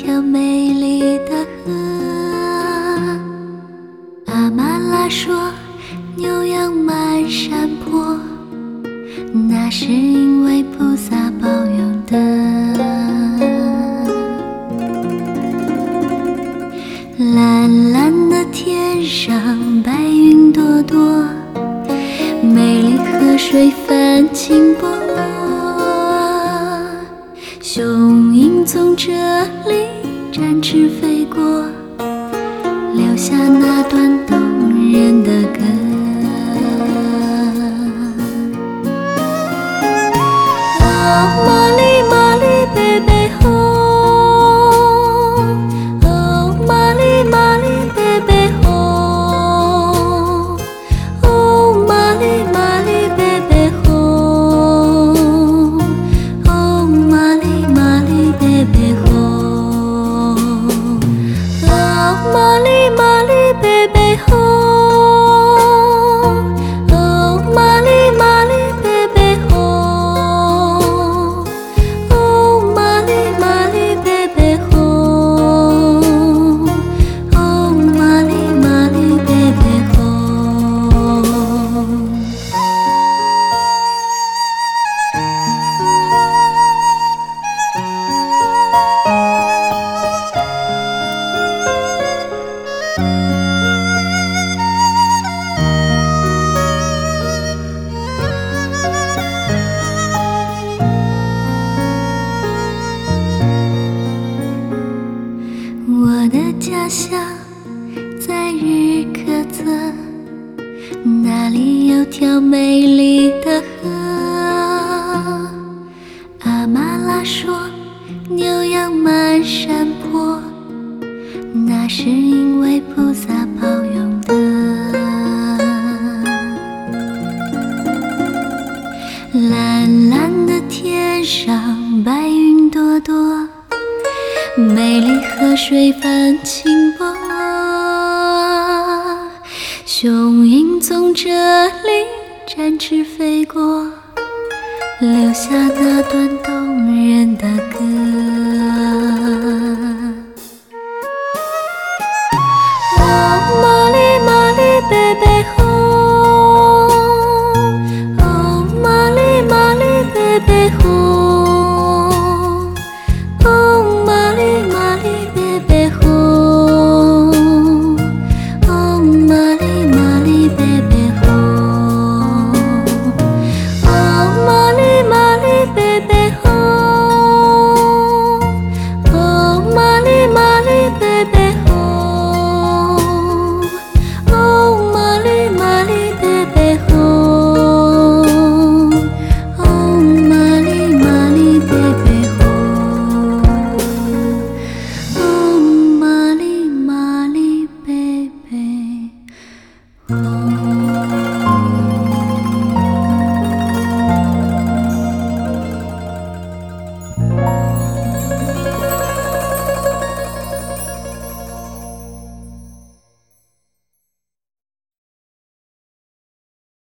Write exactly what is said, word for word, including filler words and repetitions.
条美丽的河。阿玛拉说牛羊满山坡，那是因为菩萨保佑的。蓝蓝的天上白云朵朵，美丽河水泛轻波。雄鹰从这里展翅飞过，留下那段动人的歌。哦，玛丽玛丽贝贝吼，哦，玛丽玛丽贝贝吼，哦，玛丽玛丽贝贝吼，哦，玛丽玛丽贝贝吼，哦，玛丽玛丽贝贝吼，哦，玛丽玛丽贝贝吼，哦，玛丽玛丽贝贝吼，哦，玛丽玛丽贝贝吼。我的家乡在日喀则，那里有条美丽的河。阿玛拉说牛羊满山坡，那是因为菩萨保佑的。蓝蓝的天上白云朵朵，美丽河水泛轻波。雄鹰从这里展翅飞过，留下那段动人的歌。哦，玛丽玛丽贝贝吼，哦，玛丽玛丽贝贝吼，哦，玛丽玛丽贝贝吼，哦，玛丽玛丽贝贝吼，哦，玛丽玛丽贝贝吼，哦，玛丽玛丽贝贝